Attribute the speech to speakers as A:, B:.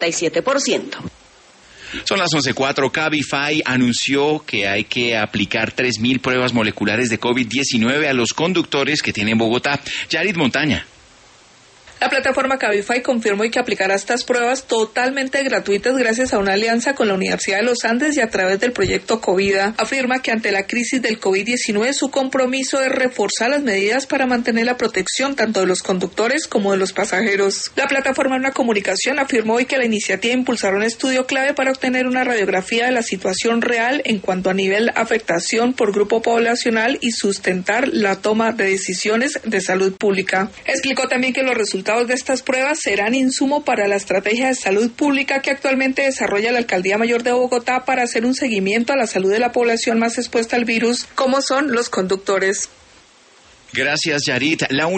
A: 67%.
B: Son las 11:04. Cabify anunció que hay que aplicar 3.000 pruebas moleculares de COVID-19 a los conductores que tiene Bogotá. Yarit Montaña.
C: La plataforma Cabify confirmó que aplicará estas pruebas totalmente gratuitas gracias a una alianza con la Universidad de los Andes y a través del proyecto Covida. Afirma que ante la crisis del COVID-19 su compromiso es reforzar las medidas para mantener la protección tanto de los conductores como de los pasajeros. La plataforma en una comunicación afirmó hoy que la iniciativa impulsará un estudio clave para obtener una radiografía de la situación real en cuanto a nivel afectación por grupo poblacional y sustentar la toma de decisiones de salud pública. Explicó también que los resultados de estas pruebas serán insumo para la estrategia de salud pública que actualmente desarrolla la Alcaldía Mayor de Bogotá para hacer un seguimiento a la salud de la población más expuesta al virus, como son los conductores.
B: Gracias, Yarit.